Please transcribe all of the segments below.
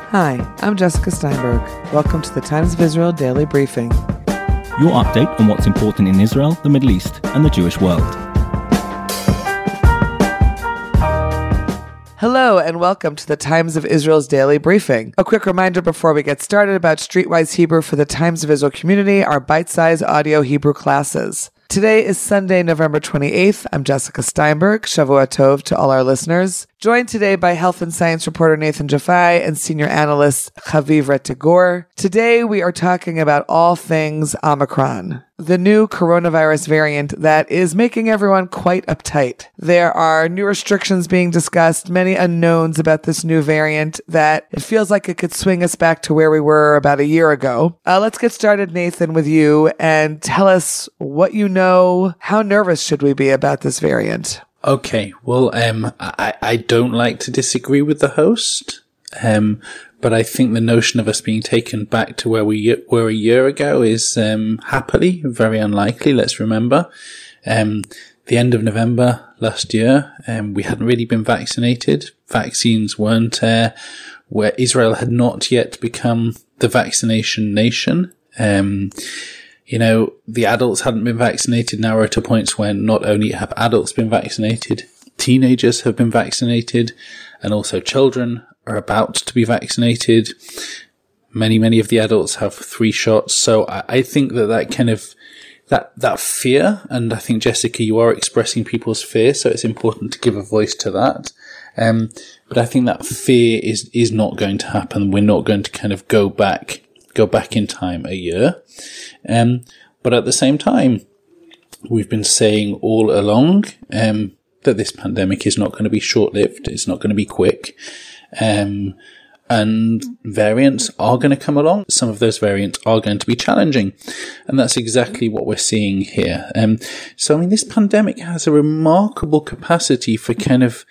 Hi, I'm Jessica Steinberg. Welcome to the Times of Israel Daily Briefing. Your update on what's important in Israel, the Middle East, and the Jewish world. Hello and welcome to the Times of Israel's Daily Briefing. A quick reminder before we get started about Streetwise Hebrew for the Times of Israel community, our bite-sized audio Hebrew classes. Today is Sunday, November 28th. I'm Jessica Steinberg. Shavua Tov to all our listeners. Joined today by health and science reporter Nathan Jafai and senior analyst Chaviv Rettigor. Today we are talking about all things Omicron, the new coronavirus variant that is making everyone quite uptight. There are new restrictions being discussed, many unknowns about this new variant that it feels like it could swing us back to where we were about a year ago. Let's get started, Nathan, with you and tell us what you know. How nervous should we be about this variant? Okay, well, I don't like to disagree with the host, but I think the notion of us being taken back to where we were a year ago is happily very unlikely. Let's remember, the end of November last year, we hadn't really been vaccinated. Vaccines weren't where Israel had not yet become the vaccination nation. The adults hadn't been vaccinated. Now we're at a point when not only have adults been vaccinated, teenagers have been vaccinated, and also children are about to be vaccinated. Many of the adults have 3 shots. So I think that kind of, that fear, and I think, Jessica, you are expressing people's fear, so it's important to give a voice to that. But I think that fear is not going to happen. We're not going to kind of go back in time a year. But at the same time, we've been saying all along that this pandemic is not going to be short-lived. It's not going to be quick. And variants are going to come along. Some of those variants are going to be challenging. And that's exactly what we're seeing here. This pandemic has a remarkable capacity for kind of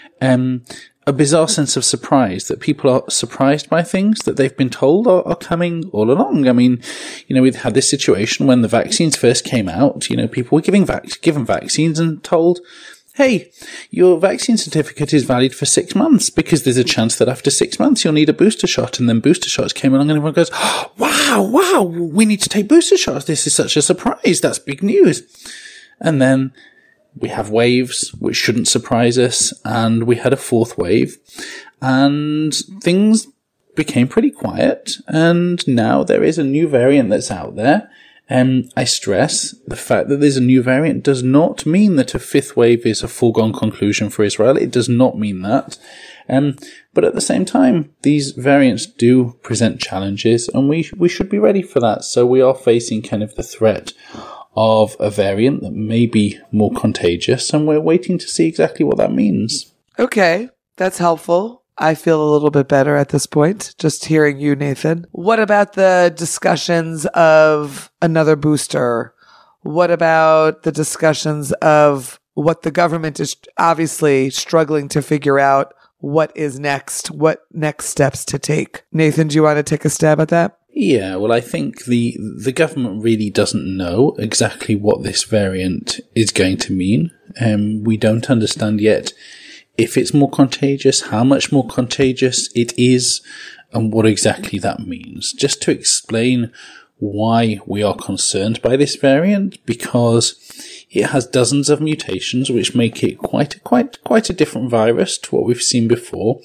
a bizarre sense of surprise, that people are surprised by things that they've been told are coming all along. I mean, we've had this situation when the vaccines first came out, people were given vaccines and told, hey, your vaccine certificate is valid for 6 months because there's a chance that after 6 months you'll need a booster shot. And then booster shots came along and everyone goes, oh, wow, we need to take booster shots. This is such a surprise. That's big news. And then we have waves, which shouldn't surprise us, and we had a 4th wave, and things became pretty quiet, and now there is a new variant that's out there. I stress the fact that there's a new variant does not mean that a 5th wave is a foregone conclusion for Israel. It does not mean that. But at the same time, these variants do present challenges, and we should be ready for that. So we are facing kind of the threat of a variant that may be more contagious, and we're waiting to see exactly what that means. Okay, that's helpful. I feel a little bit better at this point, just hearing you, Nathan. What about the discussions of another booster? What about the discussions of what the government is obviously struggling to figure out? What is next? What next steps to take? Nathan, do you want to take a stab at that? Yeah, well, I think the government really doesn't know exactly what this variant is going to mean. We don't understand yet if it's more contagious, how much more contagious it is, and what exactly that means. Just to explain why we are concerned by this variant, because it has dozens of mutations which make it quite a different virus to what we've seen before.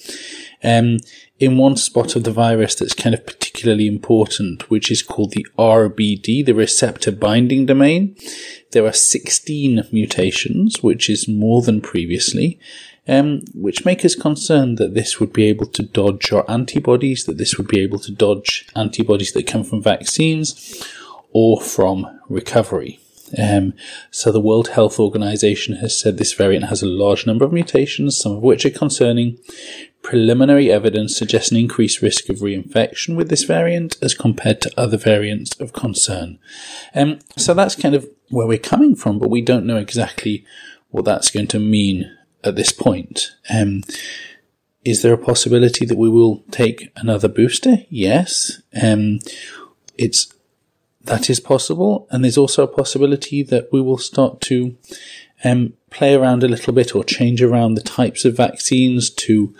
In one spot of the virus that's kind of particularly important, which is called the RBD, the receptor binding domain, there are 16 mutations, which is more than previously, which make us concerned that this would be able to dodge our antibodies, that this would be able to dodge antibodies that come from vaccines or from recovery. So the World Health Organization has said this variant has a large number of mutations, some of which are concerning. Preliminary evidence suggests an increased risk of reinfection with this variant as compared to other variants of concern. So that's kind of where we're coming from, but we don't know exactly what that's going to mean at this point. Is there a possibility that we will take another booster? Yes. That is possible, and there's also a possibility that we will start to play around a little bit or change around the types of vaccines to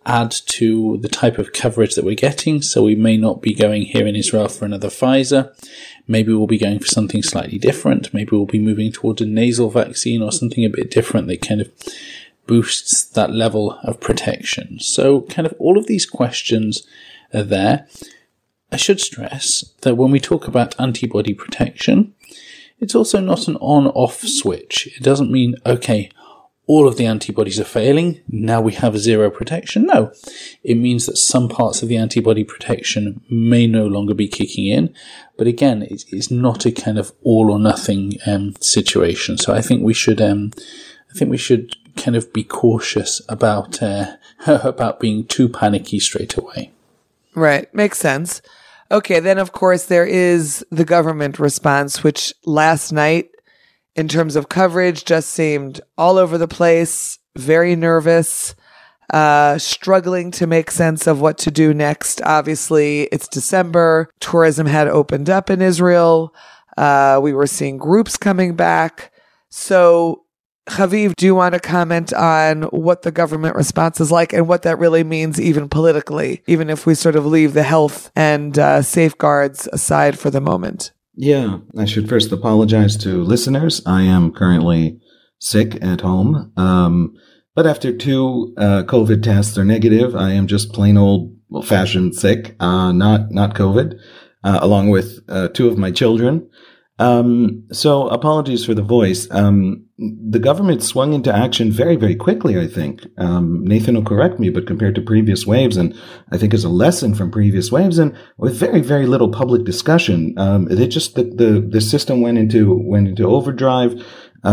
add to the type of coverage that we're getting. So we may not be going here in Israel for another Pfizer. Maybe we'll be going for something slightly different. Maybe we'll be moving towards a nasal vaccine or something a bit different that kind of boosts that level of protection. So kind of all of these questions are there. I should stress that when we talk about antibody protection, it's also not an on-off switch. It doesn't mean, okay, all of the antibodies are failing, now we have zero protection. No, it means that some parts of the antibody protection may no longer be kicking in. But again, it's not a kind of all or nothing situation. So I think we should kind of be cautious about about being too panicky straight away. Right, makes sense. Okay, then of course there is the government response, which last night, in terms of coverage, just seemed all over the place, very nervous, struggling to make sense of what to do next. Obviously, it's December. Tourism had opened up in Israel. We were seeing groups coming back. So, Haviv, do you want to comment on what the government response is like and what that really means even politically, even if we sort of leave the health and safeguards aside for the moment? Yeah, I should first apologize to listeners. I am currently sick at home. But after 2 COVID tests are negative, I am just plain old-fashioned sick, not COVID, along with 2 of my children. So apologies for the voice. The government swung into action very, very quickly, I think. Nathan will correct me, but compared to previous waves, and I think as a lesson from previous waves, and with very, very little public discussion, the system went into overdrive.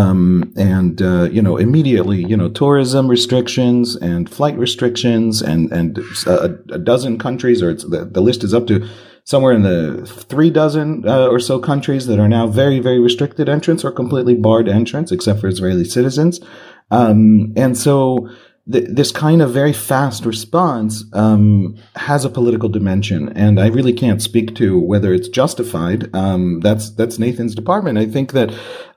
Immediately, tourism restrictions and flight restrictions and a dozen countries, or the list is up to somewhere in the 3 dozen or so countries that are now very, very restricted entrance or completely barred entrance, except for Israeli citizens. And so this kind of very fast response has a political dimension, and I really can't speak to whether it's justified. That's Nathan's department. I think that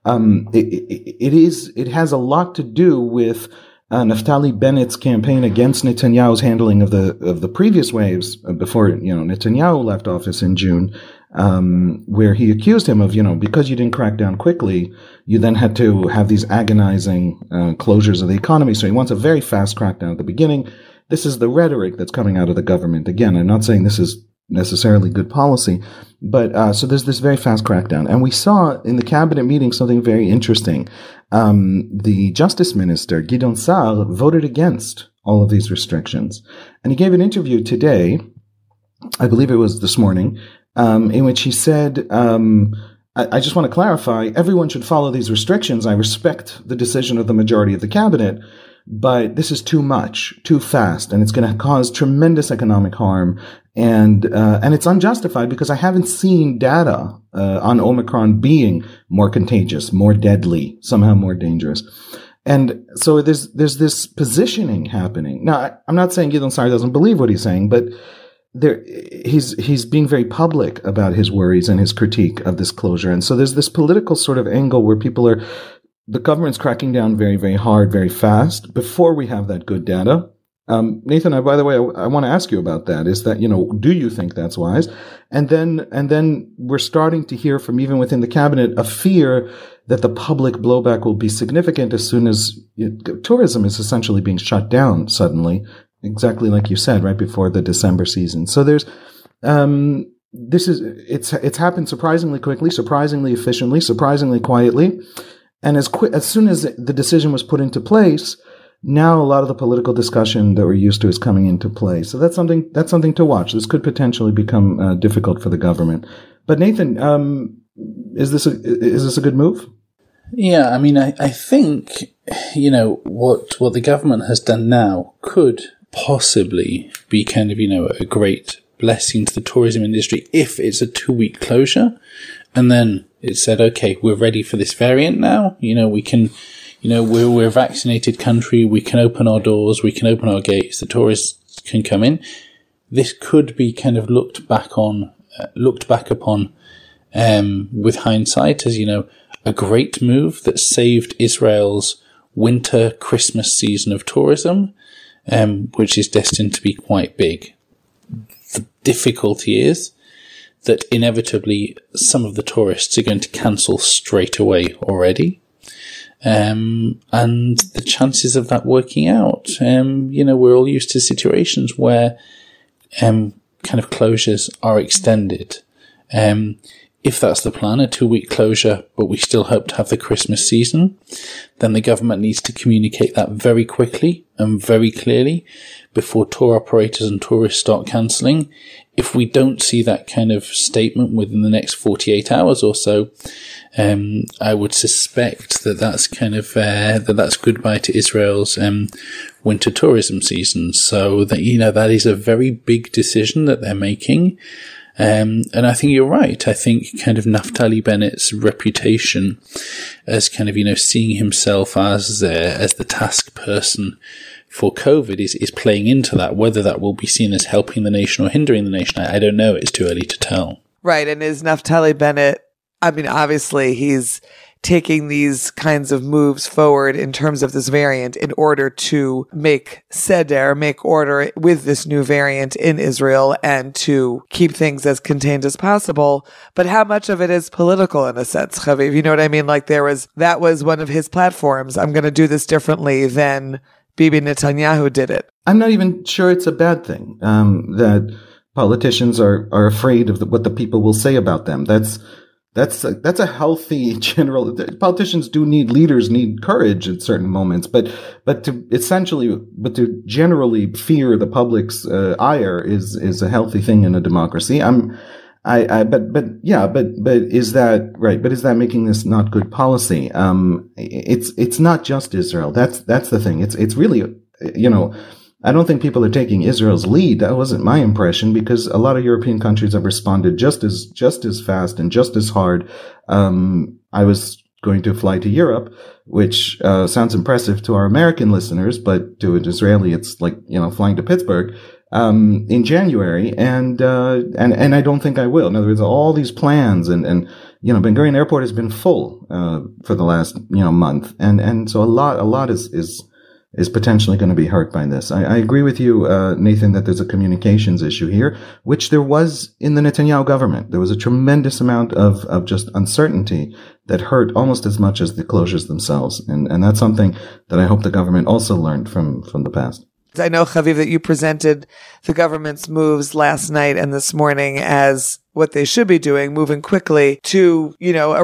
it has a lot to do with Naftali Bennett's campaign against Netanyahu's handling of the previous waves before Netanyahu left office in June, where he accused him of because you didn't crack down quickly, you then had to have these agonizing closures of the economy. So he wants a very fast crackdown at the beginning. This is the rhetoric that's coming out of the government. Again, I'm not saying this is necessarily good policy, but so there's this very fast crackdown, and we saw in the cabinet meeting something very interesting. The Justice Minister Gideon Sa'ar voted against all of these restrictions, and he gave an interview today, I believe it was this morning, in which he said, I just want to clarify, everyone should follow these restrictions. I respect the decision of the majority of the cabinet, but this is too much, too fast, and it's going to cause tremendous economic harm. And it's unjustified because I haven't seen data on Omicron being more contagious, more deadly, somehow more dangerous. And so there's this positioning happening. Now, I'm not saying Gideon Sa'ar doesn't believe what he's saying, but he's being very public about his worries and his critique of this closure. And so there's this political sort of angle where the government's cracking down very, very hard, very fast before we have that good data. Nathan, by the way, I want to ask you about that. Is that, do you think that's wise? And then we're starting to hear from even within the cabinet a fear that the public blowback will be significant as soon as tourism is essentially being shut down suddenly, exactly like you said, right before the December season. So there's, it's happened surprisingly quickly, surprisingly efficiently, surprisingly quietly. And as soon as the decision was put into place, now a lot of the political discussion that we're used to is coming into play. So that's something to watch. This could potentially become difficult for the government. But Nathan, is this a good move? Yeah, I mean, I think what the government has done now could possibly be kind of a great blessing to the tourism industry if it's a 2-week closure, and then it said, okay, we're ready for this variant now. We can. We're a vaccinated country. We can open our doors. We can open our gates. The tourists can come in. This could be kind of looked back upon with hindsight as, a great move that saved Israel's winter Christmas season of tourism. which is destined to be quite big. The difficulty is that inevitably some of the tourists are going to cancel straight away already. And the chances of that working out, we're all used to situations where kind of closures are extended. If that's the plan, a 2-week closure, but we still hope to have the Christmas season, then the government needs to communicate that very quickly and very clearly before tour operators and tourists start cancelling. If we don't see that kind of statement within the next 48 hours or so, I would suspect that that's kind of, that's goodbye to Israel's, winter tourism season. So that, that is a very big decision that they're making. And I think you're right. I think kind of Naftali Bennett's reputation as kind of, seeing himself as the task person for COVID is playing into that. Whether that will be seen as helping the nation or hindering the nation, I don't know. It's too early to tell. Right. And is Naftali Bennett, obviously he's taking these kinds of moves forward in terms of this variant in order to make order with this new variant in Israel and to keep things as contained as possible. But how much of it is political in a sense, Chaviv? You know what I mean? Like that was one of his platforms. I'm going to do this differently than Bibi Netanyahu did it. I'm not even sure it's a bad thing that politicians are afraid of what the people will say about them. That's a healthy general. Politicians do need leaders, need courage at certain moments, but to generally fear the public's ire is a healthy thing in a democracy. But is that right? But is that making this not good policy? It's not just Israel. That's the thing. It's really, I don't think people are taking Israel's lead. That wasn't my impression, because a lot of European countries have responded just as fast and just as hard. I was going to fly to Europe, which sounds impressive to our American listeners, but to an Israeli, it's like flying to Pittsburgh in January, and I don't think I will. In other words, all these plans and Ben Gurion Airport has been full for the last month, and so a lot is potentially going to be hurt by this. I agree with you, Nathan, that there's a communications issue here, which there was in the Netanyahu government. There was a tremendous amount of just uncertainty that hurt almost as much as the closures themselves. And that's something that I hope the government also learned from the past. I know, Chaviv, that you presented the government's moves last night and this morning as what they should be doing, moving quickly to,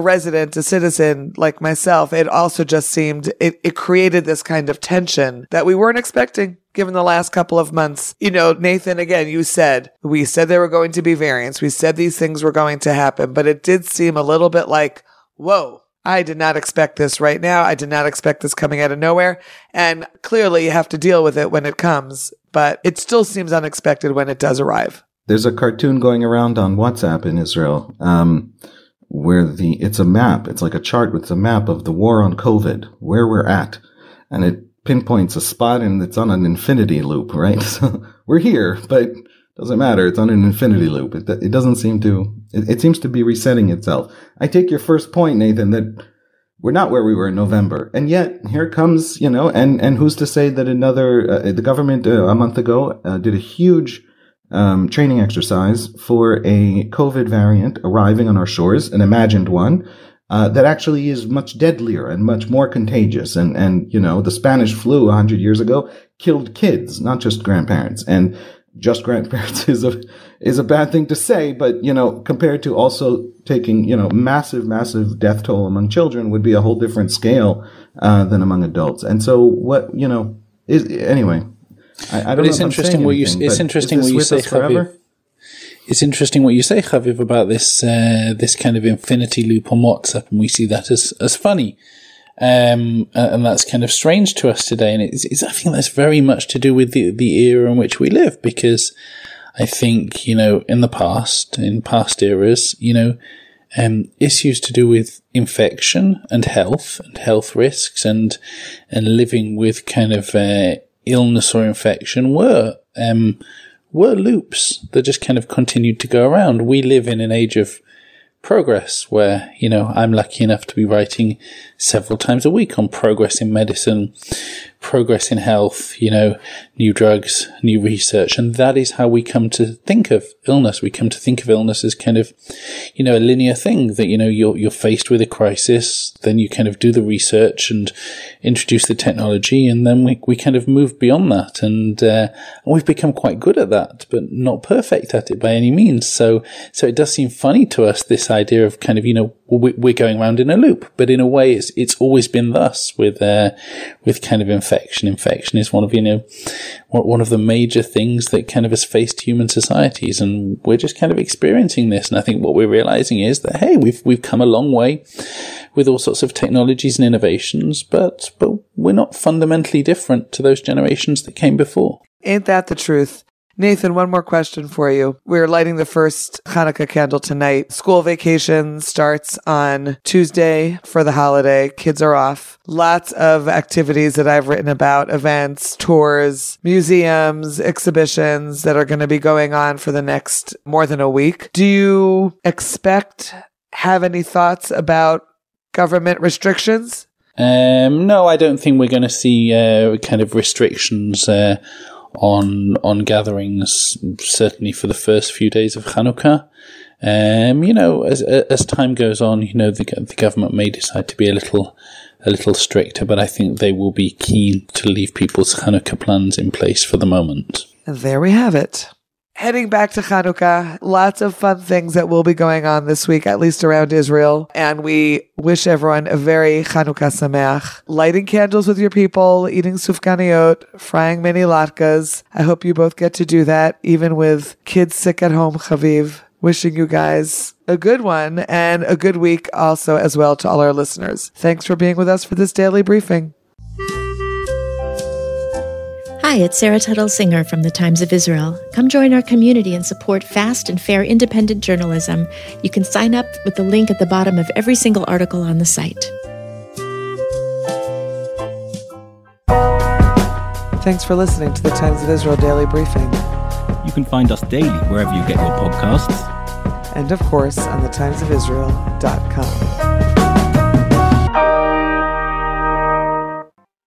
a citizen like myself. It also just seemed, it created this kind of tension that we weren't expecting given the last couple of months. Nathan, again, we said there were going to be variants. We said these things were going to happen, but it did seem a little bit like, whoa, I did not expect this right now. I did not expect this coming out of nowhere. And clearly you have to deal with it when it comes, but it still seems unexpected when it does arrive. There's a cartoon going around on WhatsApp in Israel, where it's a map. It's like a chart with a map of the war on COVID, where we're at. And it pinpoints a spot, and it's on an infinity loop, right? So we're here, but doesn't matter. It's on an infinity loop. It doesn't seem to, it seems to be resetting itself. I take your first point, Nathan, that we're not where we were in November. And yet here comes, and who's to say that the government a month ago did a huge training exercise for a COVID variant arriving on our shores, an imagined one, that actually is much deadlier and much more contagious. And the Spanish flu 100 years ago killed kids, not just grandparents. And just grandparents is a bad thing to say, but, compared to also taking, massive death toll among children would be a whole different scale, than among adults. And so anyway, I don't know. It's interesting what you say, Chaviv. It's interesting what you say, Chaviv, about this kind of infinity loop on WhatsApp, and we see that as funny. And that's kind of strange to us today. And I think that's very much to do with the era in which we live, because I think, in past eras, issues to do with infection and health risks and living with kind of, illness or infection were loops that just kind of continued to go around. We live in an age of progress where, I'm lucky enough to be writing several times a week on progress in medicine, progress in health, new drugs, new research. And that is how we come to think of illness. We come to think of illness as kind of, a linear thing that, you're faced with a crisis, then you kind of do the research and introduce the technology, and then we kind of move beyond that. And we've become quite good at that, but not perfect at it by any means. So it does seem funny to us, this idea of kind of, we're going around in a loop, but in a way it's always been thus with kind of infection. Infection is one of the major things that kind of has faced human societies, and we're just kind of experiencing this. And I think what we're realizing is that, hey, we've come a long way with all sorts of technologies and innovations, but we're not fundamentally different to those generations that came before. Ain't that the truth? Nathan, one more question for you. We're lighting the first Hanukkah candle tonight. School vacation starts on Tuesday for the holiday. Kids are off. Lots of activities that I've written about, events, tours, museums, exhibitions that are going to be going on for the next more than a week. Do you have any thoughts about government restrictions? No, I don't think we're going to see kind of restrictions on gatherings, certainly for the first few days of Hanukkah. As time goes on, the government may decide to be a little stricter, but I think they will be keen to leave people's Hanukkah plans in place for the moment. And there we have it. Heading back to Hanukkah, lots of fun things that will be going on this week, at least around Israel. And we wish everyone a very Hanukkah Sameach. Lighting candles with your people, eating sufganiyot, frying mini latkes. I hope you both get to do that, even with kids sick at home, Chaviv. Wishing you guys a good one and a good week also as well to all our listeners. Thanks for being with us for this daily briefing. Hi, it's Sarah Tuttle Singer from the Times of Israel. Come join our community and support fast and fair independent journalism. You can sign up with the link at the bottom of every single article on the site. Thanks for listening to the Times of Israel Daily Briefing. You can find us daily wherever you get your podcasts. And of course on thetimesofisrael.com.